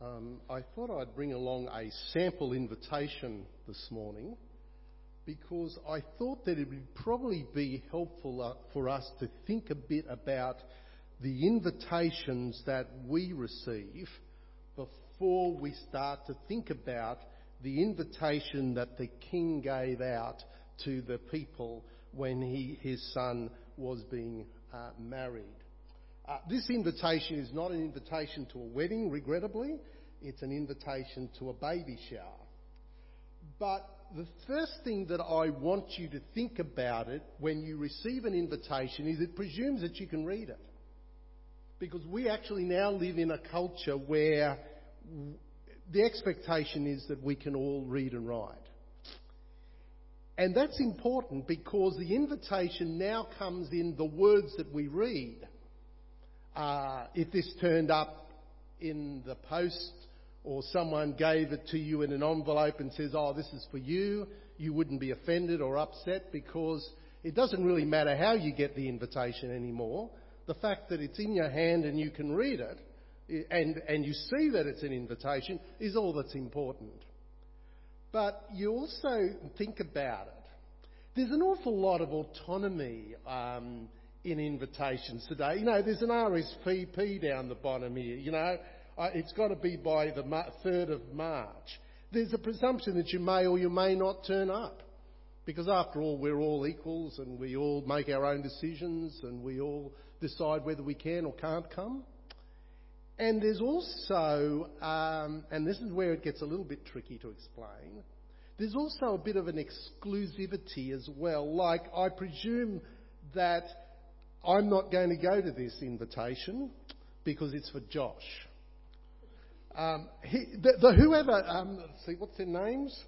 I thought I'd bring along a sample invitation this morning because I thought that it would probably be helpful for us to think a bit about the invitations that we receive before we start to think about the invitation that the king gave out to the people when his son was being married. This invitation is not an invitation to a wedding, regrettably. It's an invitation to a baby shower. But the first thing that I want you to think about it when you receive an invitation is it presumes that you can read it. Because we actually now live in a culture where the expectation is that we can all read and write. And that's important because the invitation now comes in the words that we read. If this turned up in the post or someone gave it to you in an envelope and says, "Oh, this is for you," you wouldn't be offended or upset because it doesn't really matter how you get the invitation anymore. The fact that it's in your hand and you can read it and you see that it's an invitation is all that's important. But you also think about it. There's an awful lot of autonomy in invitations today. You know, there's an RSVP down the bottom here. You know, it's got to be by the 3rd of March. There's a presumption that you may or you may not turn up. Because after all, we're all equals and we all make our own decisions and we all decide whether we can or can't come. And there's also, and this is where it gets a little bit tricky to explain, there's also a bit of an exclusivity as well. Like, I presume that I'm not going to go to this invitation because it's for Josh. Let's see, what's their names?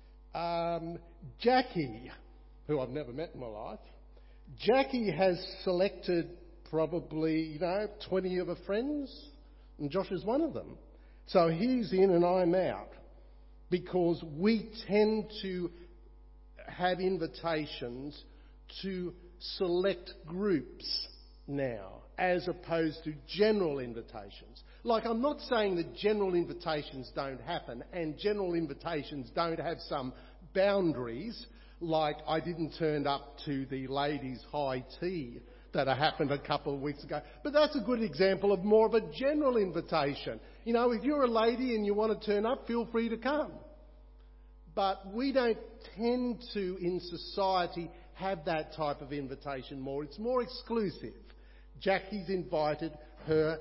Jackie, who I've never met in my life. Jackie has selected probably, 20 of her friends, and Josh is one of them. So he's in and I'm out. Because we tend to have invitations to select groups now, as opposed to general invitations. Like, I'm not saying that general invitations don't happen, and general invitations don't have some boundaries, like I didn't turn up to the ladies' high tea that happened a couple of weeks ago. But that's a good example of more of a general invitation. You know, if you're a lady and you want to turn up, feel free to come. But we don't tend to, in society, have that type of invitation more. It's more exclusive. Jackie's invited her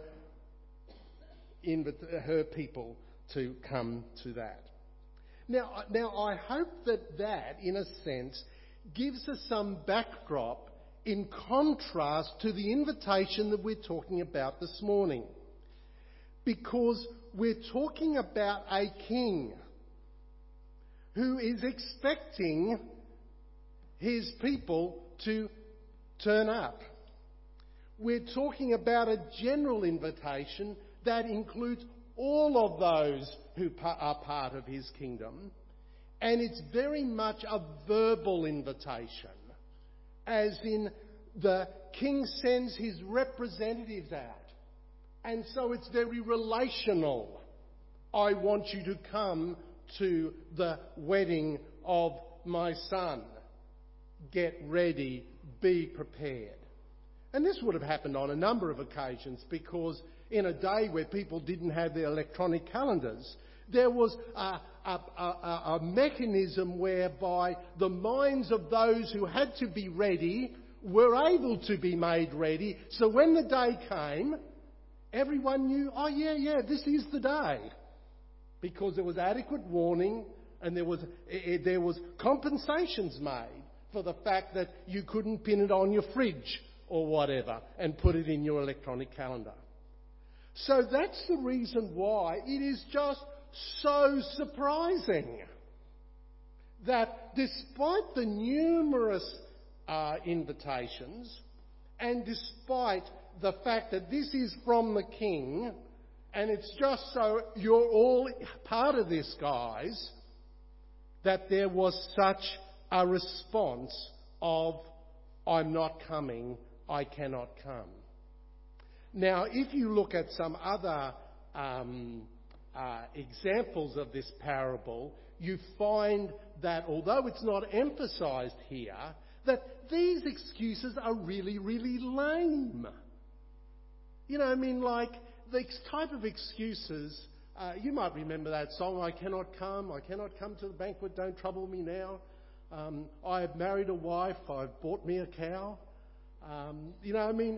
people to come to that. Now, I hope that, in a sense, gives us some backdrop in contrast to the invitation that we're talking about this morning. Because we're talking about a king who is expecting his people to turn up. We're talking about a general invitation that includes all of those who are part of his kingdom. And it's very much a verbal invitation, as in the king sends his representatives out. And so it's very relational. I want you to come to the wedding of my son. Get ready, be prepared. And this would have happened on a number of occasions because in a day where people didn't have their electronic calendars, there was a mechanism whereby the minds of those who had to be ready were able to be made ready. So when the day came, everyone knew, oh yeah, this is the day. Because there was adequate warning and there was compensations made for the fact that you couldn't pin it on your fridge or whatever and put it in your electronic calendar. So that's the reason why it is just so surprising that despite the numerous invitations and despite the fact that this is from the king, and it's just so you're all part of this, guys, that there was such a response of, I'm not coming, I cannot come. Now, if you look at some other examples of this parable, you find that although it's not emphasised here, that these excuses are really, really lame. You know, I mean, like the type of excuses, you might remember that song, I cannot come to the banquet, don't trouble me now. I have married a wife, I've bought me a cow. You know, I mean,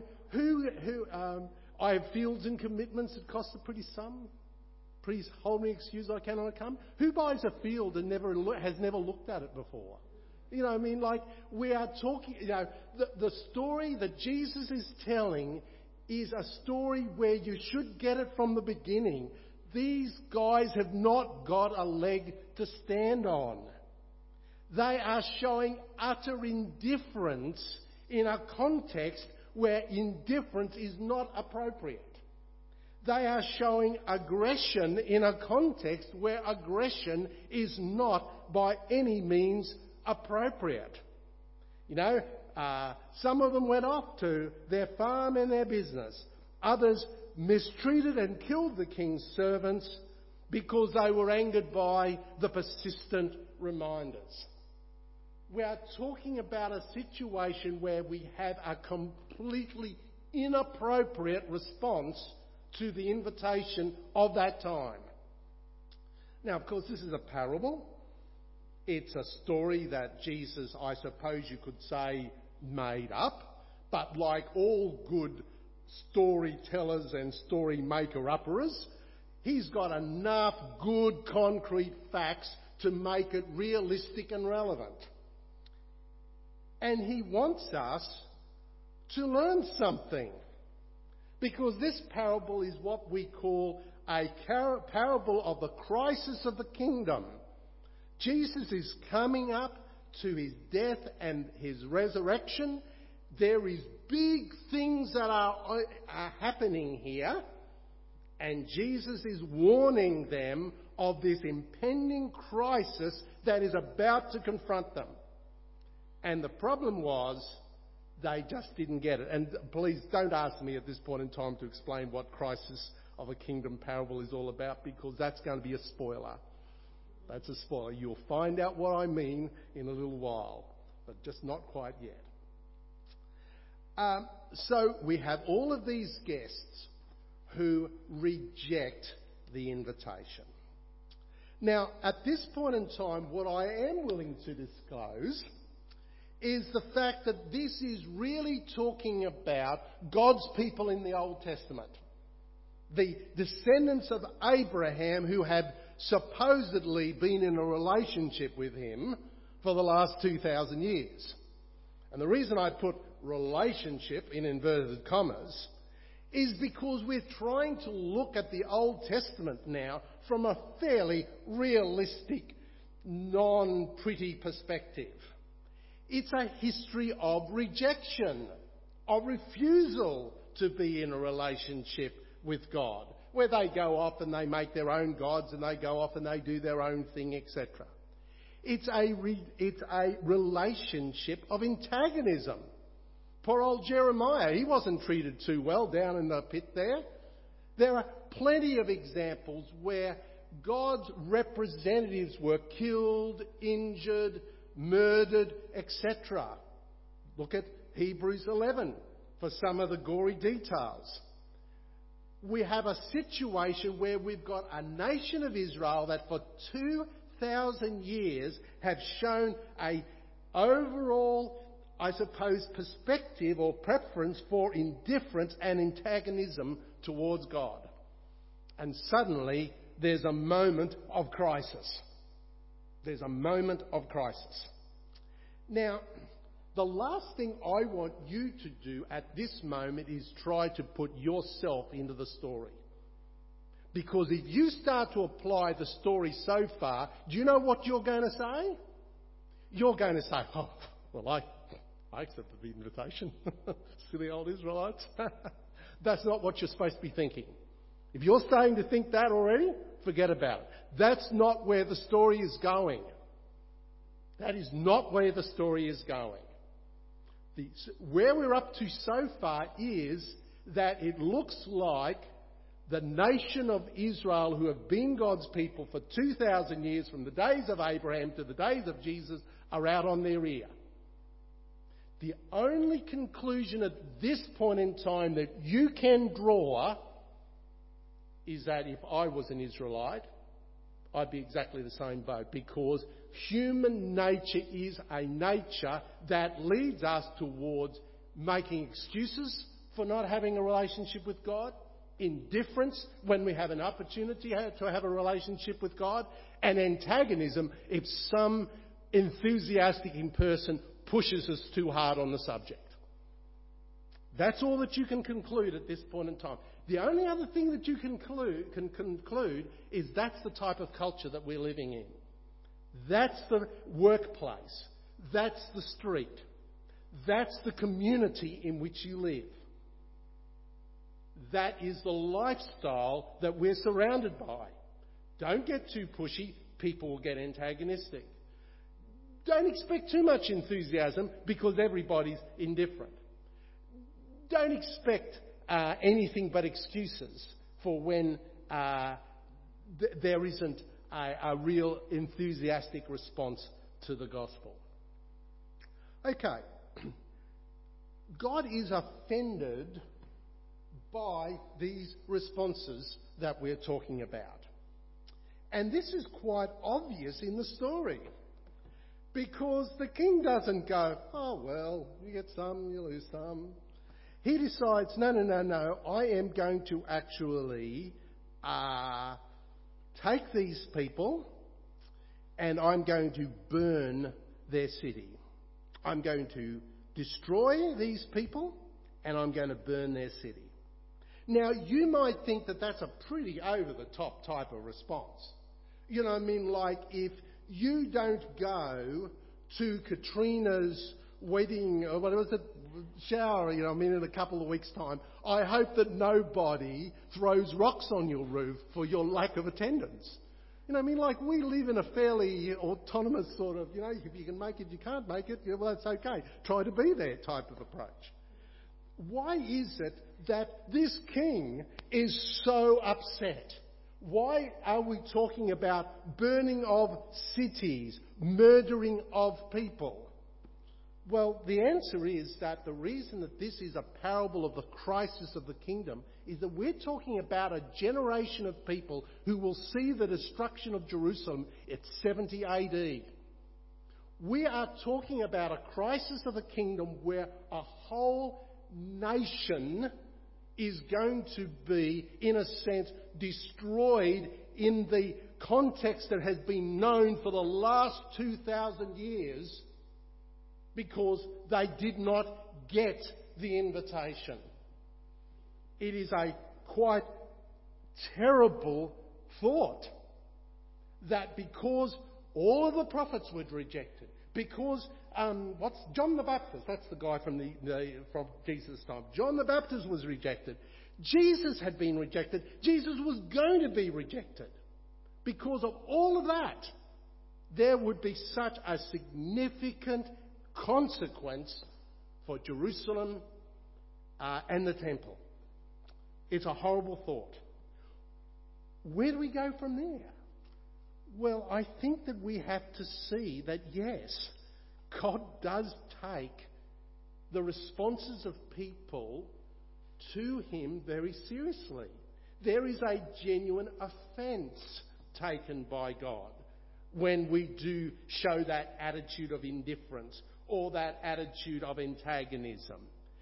I have fields and commitments that cost a pretty sum. Please hold me excuse, I cannot come. Who buys a field and has never looked at it before? You know, I mean, like, we are talking, you know, the story that Jesus is telling is a story where you should get it from the beginning. These guys have not got a leg to stand on. They are showing utter indifference in a context where indifference is not appropriate. They are showing aggression in a context where aggression is not by any means appropriate. You know, some of them went off to their farm and their business. Others mistreated and killed the king's servants because they were angered by the persistent reminders. We are talking about a situation where we have a completely inappropriate response to the invitation of that time. Now, of course, this is a parable. It's a story that Jesus, I suppose you could say, made up. But like all good storytellers and story maker-uppers, he's got enough good concrete facts to make it realistic and relevant. And he wants us to learn something. Because this parable is what we call a parable of the crisis of the kingdom. Jesus is coming up to his death and his resurrection. There is big things that are happening here. And Jesus is warning them of this impending crisis that is about to confront them. And the problem was, they just didn't get it. And please don't ask me at this point in time to explain what crisis of a kingdom parable is all about, because that's going to be a spoiler. That's a spoiler. You'll find out what I mean in a little while, but just not quite yet. So we have all of these guests who reject the invitation. Now, at this point in time, what I am willing to disclose is the fact that this is really talking about God's people in the Old Testament. The descendants of Abraham who had supposedly been in a relationship with him for the last 2,000 years. And the reason I put relationship in inverted commas is because we're trying to look at the Old Testament now from a fairly realistic, non-pretty perspective. It's a history of rejection, of refusal to be in a relationship with God, where they go off and they make their own gods and they go off and they do their own thing, etc. It's a relationship of antagonism. Poor old Jeremiah, he wasn't treated too well down in the pit there. There are plenty of examples where God's representatives were killed, injured, murdered, etc. Look at Hebrews 11 for some of the gory details. We have a situation where we've got a nation of Israel that for 2,000 years have shown a overall, I suppose, perspective or preference for indifference and antagonism towards God. And suddenly there's a moment of crisis. There's a moment of crisis. Now, the last thing I want you to do at this moment is try to put yourself into the story. Because if you start to apply the story so far, do you know what you're going to say? You're going to say, oh, well, I accepted the invitation. Silly old Israelites. That's not what you're supposed to be thinking. If you're starting to think that already, forget about it. That's not where the story is going. That is not where the story is going. Where we're up to so far is that it looks like The nation of Israel, who have been God's people for 2,000 years, from the days of Abraham to the days of Jesus, are out on their ear. The only conclusion at this point in time that you can draw is that if I was an Israelite, I'd be exactly the same boat, because human nature is a nature that leads us towards making excuses for not having a relationship with God, indifference when we have an opportunity to have a relationship with God, and antagonism if some enthusiastic person pushes us too hard on the subject. That's all that you can conclude at this point in time. The only other thing that you can conclude is that's the type of culture that we're living in. That's the workplace. That's the street. That's the community in which you live. That is the lifestyle that we're surrounded by. Don't get too pushy. People will get antagonistic. Don't expect too much enthusiasm because everybody's indifferent. Don't expect anything but excuses for when there isn't a real enthusiastic response to the gospel. Okay. God is offended by these responses that we're talking about. And this is quite obvious in the story. Because the king doesn't go, oh, well, you get some, you lose some. He decides, no, I am going to actually take these people and I'm going to burn their city. I'm going to destroy these people and I'm going to burn their city. Now, you might think that that's a pretty over-the-top type of response. You know what I mean? Like if you don't go to Katrina's wedding, or what was it, shower, in a couple of weeks' time, I hope that nobody throws rocks on your roof for your lack of attendance. You know what I mean? Like we live in a fairly autonomous sort of, if you can make it, you can't make it, well, that's okay. Try to be there type of approach. Why is it that this king is so upset? Why are we talking about burning of cities, murdering of people? Well, the answer is that the reason that this is a parable of the crisis of the kingdom is that we're talking about a generation of people who will see the destruction of Jerusalem at 70 AD. We are talking about a crisis of the kingdom where a whole nation is going to be, in a sense, destroyed in the context that has been known for the last 2,000 years because they did not get the invitation. It is a quite terrible thought that because all of the prophets were rejected, because John the Baptist, that's the guy from Jesus' time. John the Baptist was rejected. Jesus had been rejected. Jesus was going to be rejected. Because of all of that, there would be such a significant consequence for Jerusalem and the temple. It's a horrible thought. Where do we go from there? Well, I think that we have to see that, yes, God does take the responses of people to him very seriously. There is a genuine offence taken by God when we do show that attitude of indifference or that attitude of antagonism.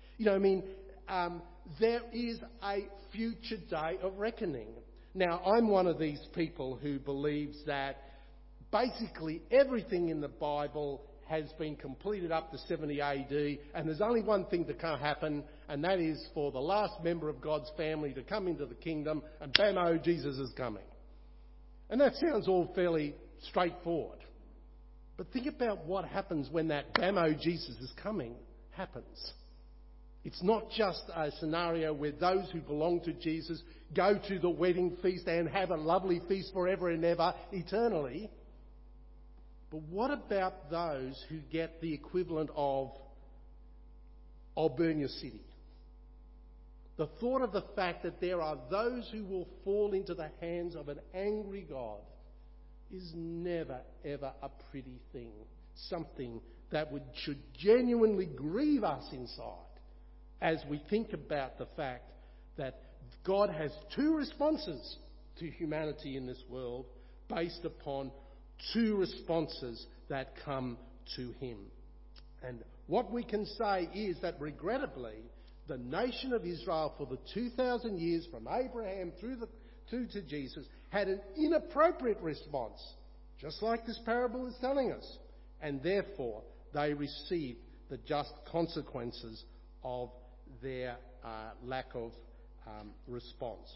There is a future day of reckoning. Now, I'm one of these people who believes that basically everything in the Bible has been completed up to 70 AD, and there's only one thing that can't happen, and that is for the last member of God's family to come into the kingdom, and bam-o, Jesus is coming. And that sounds all fairly straightforward. But think about what happens when that bam-o, Jesus is coming happens. It's not just a scenario where those who belong to Jesus go to the wedding feast and have a lovely feast forever and ever, eternally. But what about those who get the equivalent of, I'll burn your city? The thought of the fact that there are those who will fall into the hands of an angry God is never, ever a pretty thing. Something that should genuinely grieve us inside as we think about the fact that God has two responses to humanity in this world based upon two responses that come to him. And what we can say is that regrettably, the nation of Israel for the 2,000 years from Abraham through to Jesus had an inappropriate response, just like this parable is telling us. And therefore, they received the just consequences of their lack of response.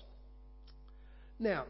Now,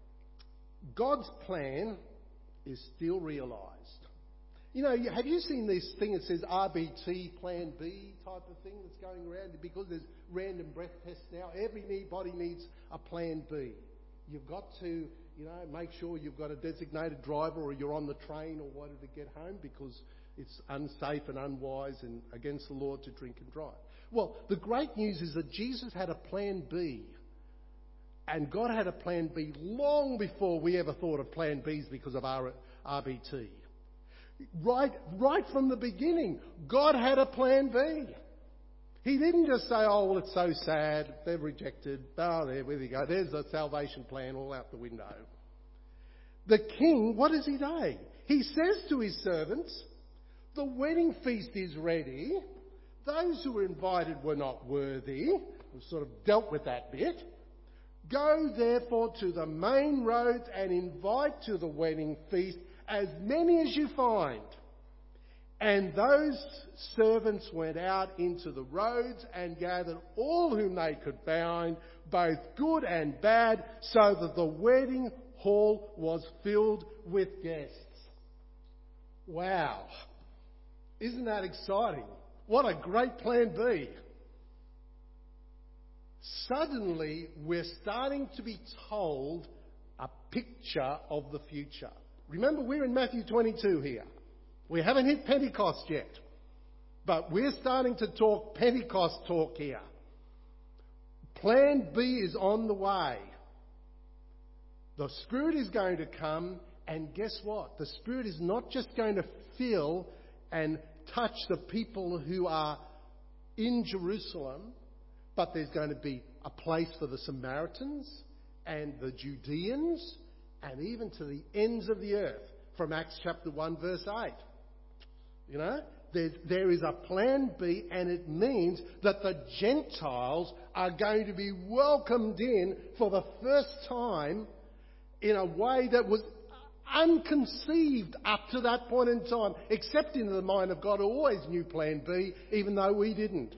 God's plan is still realised. You know, have you seen this thing that says RBT, Plan B type of thing that's going around? Because there's random breath tests now, everybody needs a Plan B. You've got to, make sure you've got a designated driver or you're on the train or whatever to get home because it's unsafe and unwise and against the law to drink and drive. Well, the great news is that Jesus had a Plan B. And God had a Plan B long before we ever thought of Plan Bs because of RBT. Right from the beginning, God had a Plan B. He didn't just say, oh, well, it's so sad, they've rejected, there we go, there's the salvation plan all out the window. The king, what does he do? He says to his servants, the wedding feast is ready, those who were invited were not worthy, we've sort of dealt with that bit. Go therefore to the main roads and invite to the wedding feast as many as you find. And those servants went out into the roads and gathered all whom they could find, both good and bad, so that the wedding hall was filled with guests. Wow. Isn't that exciting? What a great Plan B. Suddenly, we're starting to be told a picture of the future. Remember, we're in Matthew 22 here. We haven't hit Pentecost yet, but we're starting to talk Pentecost talk here. Plan B is on the way. The Spirit is going to come, and guess what? The Spirit is not just going to fill and touch the people who are in Jerusalem, but there's going to be a place for the Samaritans and the Judeans and even to the ends of the earth from Acts chapter 1 verse 8. There is a Plan B, and it means that the Gentiles are going to be welcomed in for the first time in a way that was unconceived up to that point in time, except in the mind of God who always knew Plan B, even though we didn't.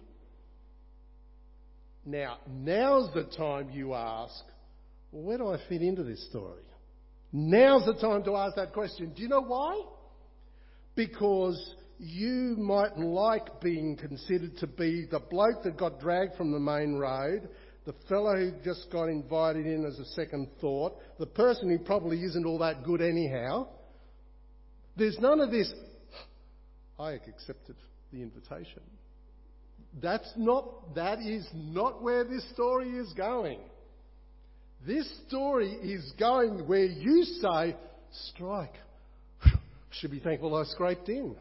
Now's the time you ask, well, where do I fit into this story? Now's the time to ask that question. Do you know why? Because you might like being considered to be the bloke that got dragged from the main road, the fellow who just got invited in as a second thought, the person who probably isn't all that good anyhow. There's none of this, I accepted the invitation. That is not where this story is going. This story is going where you say, strike. Should be thankful I scraped in.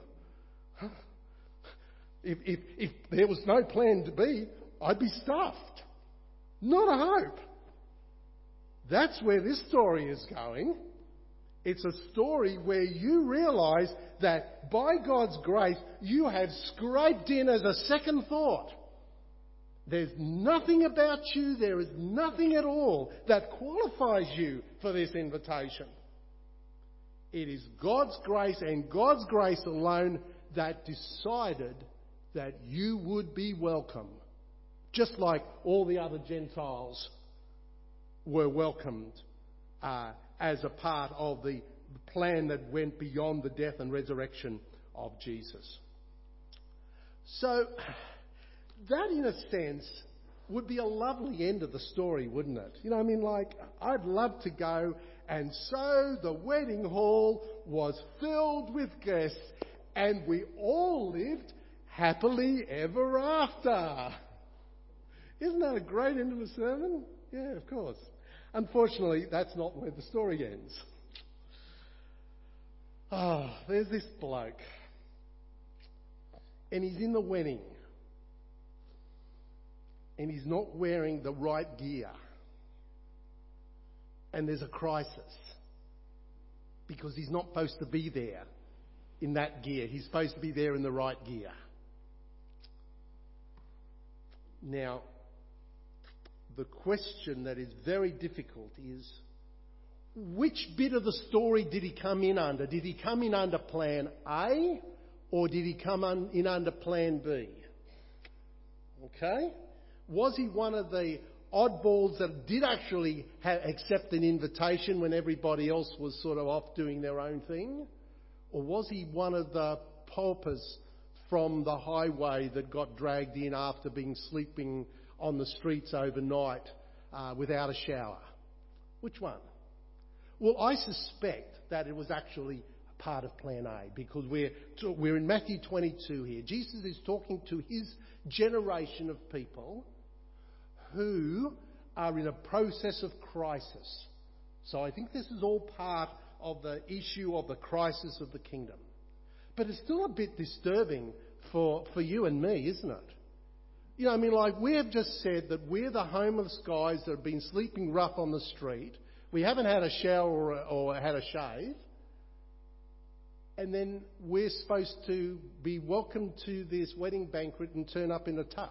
If there was no Plan B, I'd be stuffed. Not a hope. That's where this story is going. It's a story where you realise that by God's grace, you have scraped in as a second thought. There's nothing about you, there is nothing at all that qualifies you for this invitation. It is God's grace and God's grace alone that decided that you would be welcome. Just like all the other Gentiles were welcomed as a part of the plan that went beyond the death and resurrection of Jesus. So, that in a sense would be a lovely end of the story, wouldn't it? I'd love to go, and so the wedding hall was filled with guests, and we all lived happily ever after. Isn't that a great end of a sermon? Yeah, of course. Unfortunately, that's not where the story ends. There's this bloke. And he's in the wedding. And he's not wearing the right gear. And there's a crisis. Because he's not supposed to be there in that gear. He's supposed to be there in the right gear. Now, the question that is very difficult is, which bit of the story did he come in under? Did he come in under plan A, or did he come in under plan B? Okay? Was he one of the oddballs that did actually accept an invitation when everybody else was sort of off doing their own thing? Or was he one of the paupers from the highway that got dragged in after being sleeping on the streets overnight without a shower? Which one? Well, I suspect that it was actually part of plan A, because we're in Matthew 22 here. Jesus is talking to his generation of people who are in a process of crisis. So I think this is all part of the issue of the crisis of the kingdom. But it's still a bit disturbing for you and me, isn't it? You know, I mean, like, we have just said that we're the homeless guys that have been sleeping rough on the street. We haven't had a shower or had a shave. And then we're supposed to be welcomed to this wedding banquet and turn up in a tux.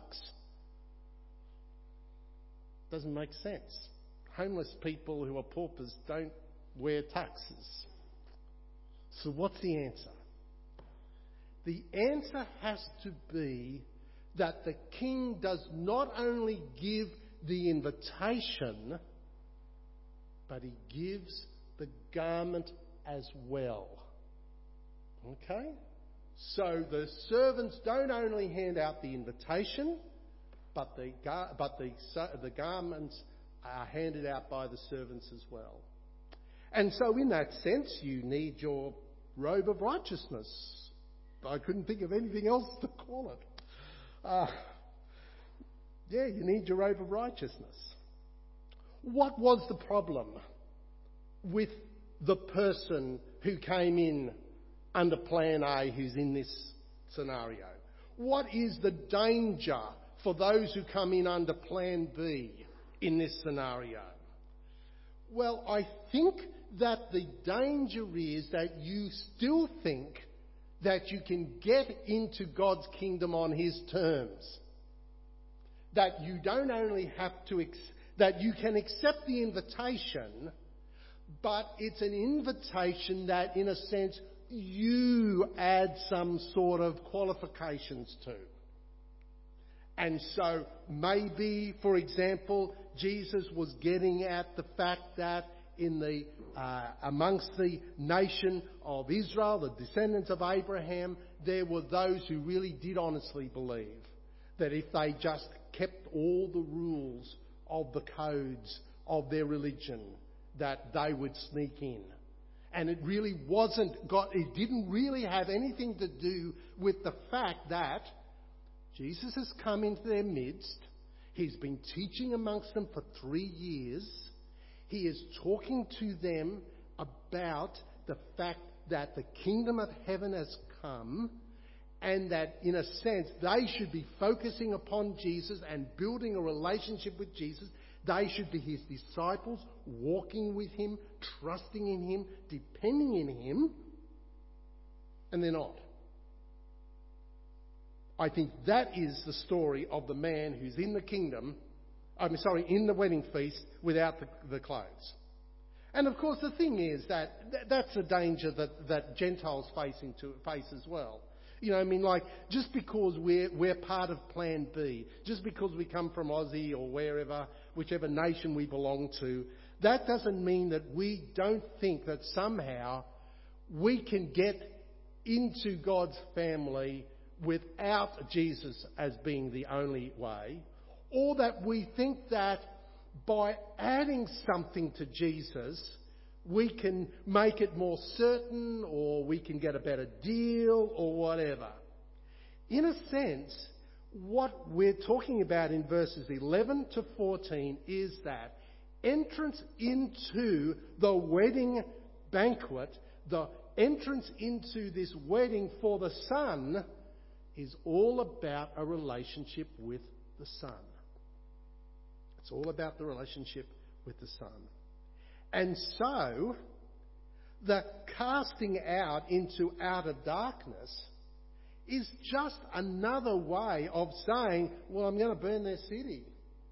Doesn't make sense. Homeless people who are paupers don't wear tuxes. So what's the answer? The answer has to be that the king does not only give the invitation, but he gives the garment as well. Okay? So the servants don't only hand out the invitation, but the garments are handed out by the servants as well. And so in that sense, you need your robe of righteousness. I couldn't think of anything else to call it. You need your robe of righteousness. What was the problem with the person who came in under plan A who's in this scenario? What is the danger for those who come in under plan B in this scenario? Well, I think that the danger is that you still think that you can get into God's kingdom on his terms. That you don't only have to, that you can accept the invitation, but it's an invitation that, in a sense, you add some sort of qualifications to. And so maybe, for example, Jesus was getting at the fact that in the amongst the nation of Israel, the descendants of Abraham, there were those who really did honestly believe that if they just kept all the rules of the codes of their religion, that they would sneak in. And it really it didn't really have anything to do with the fact that Jesus has come into their midst. He's been teaching amongst them for 3 years. He is talking to them about the fact that the kingdom of heaven has come, and that, in a sense, they should be focusing upon Jesus and building a relationship with Jesus. They should be his disciples, walking with him, trusting in him, depending in him, and they're not. I think that is the story of the man who's in the kingdom, in the wedding feast without the clothes. And of course the thing is that's a danger that Gentiles face as well. You know, I mean, like, just because we're part of Plan B, just because we come from Aussie or wherever, whichever nation we belong to, that doesn't mean that we don't think that somehow we can get into God's family without Jesus as being the only way, or that we think that by adding something to Jesus, we can make it more certain, or we can get a better deal, or whatever. In a sense, what we're talking about in verses 11 to 14 is that entrance into the wedding banquet, the entrance into this wedding for the Son, is all about a relationship with the Son. It's all about the relationship with the Son. And so, the casting out into outer darkness is just another way of saying, well, I'm going to burn their city.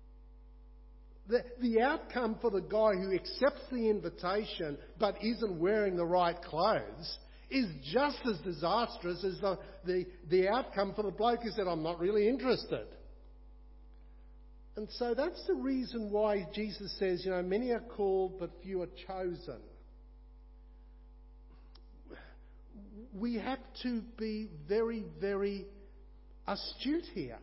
The outcome for the guy who accepts the invitation but isn't wearing the right clothes is just as disastrous as the outcome for the bloke who said, I'm not really interested. And so that's the reason why Jesus says, many are called but few are chosen. We have to be very, very astute here.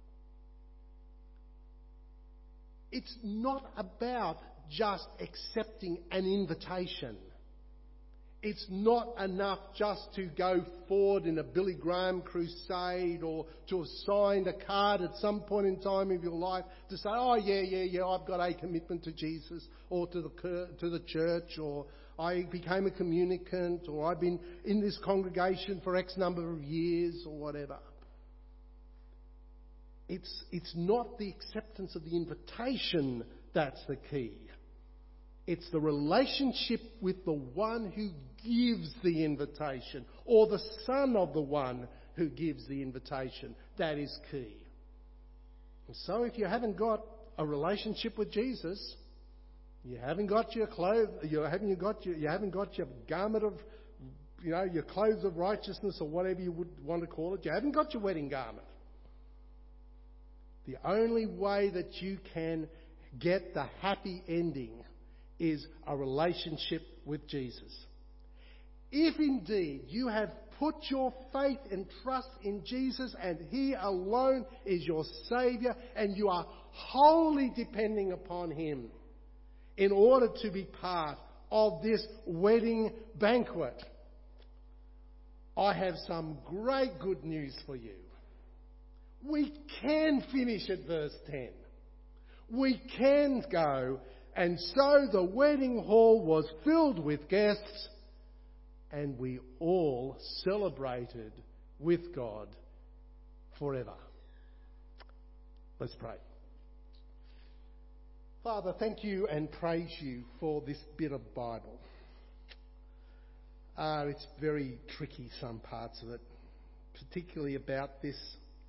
It's not about just accepting an invitation. It's not enough just to go forward in a Billy Graham crusade or to have signed a card at some point in time of your life to say, oh, yeah, I've got a commitment to Jesus or to the church, or I became a communicant, or I've been in this congregation for X number of years, or whatever. It's not the acceptance of the invitation that's the key. It's the relationship with the one who gives the invitation, or the Son of the one who gives the invitation. That is key. And so if you haven't got a relationship with Jesus, you haven't got your clothes, you haven't got your garment of, your clothes of righteousness, or whatever you would want to call it. You haven't got your wedding garment. The only way that you can get the happy ending is a relationship with Jesus. If indeed you have put your faith and trust in Jesus and He alone is your Saviour, and you are wholly depending upon Him in order to be part of this wedding banquet, I have some great good news for you. We can finish at verse 10. We can go, and so the wedding hall was filled with guests, and we all celebrated with God forever. Let's pray. Father, thank you and praise you for this bit of Bible. It's very tricky, some parts of it, particularly about this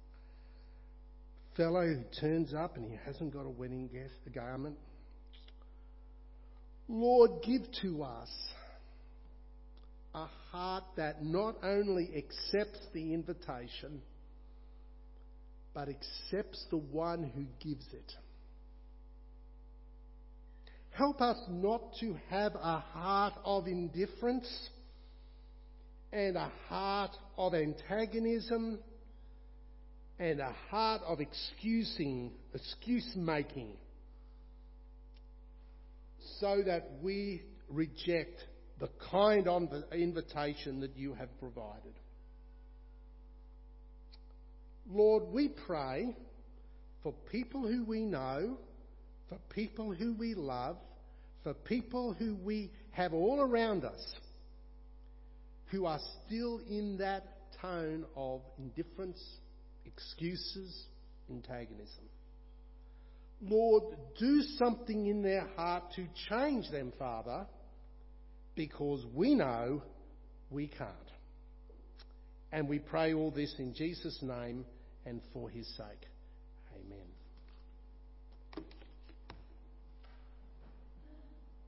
fellow who turns up and he hasn't got a wedding garment. Lord, give to us a heart that not only accepts the invitation, but accepts the one who gives it. Help us not to have a heart of indifference and a heart of antagonism and a heart of excuse making, so that we reject the kind of invitation that you have provided. Lord, we pray for people who we know, for people who we love, for people who we have all around us, who are still in that tone of indifference, excuses, antagonism. Lord, do something in their heart to change them, Father, because we know we can't. And we pray all this in Jesus' name and for His sake.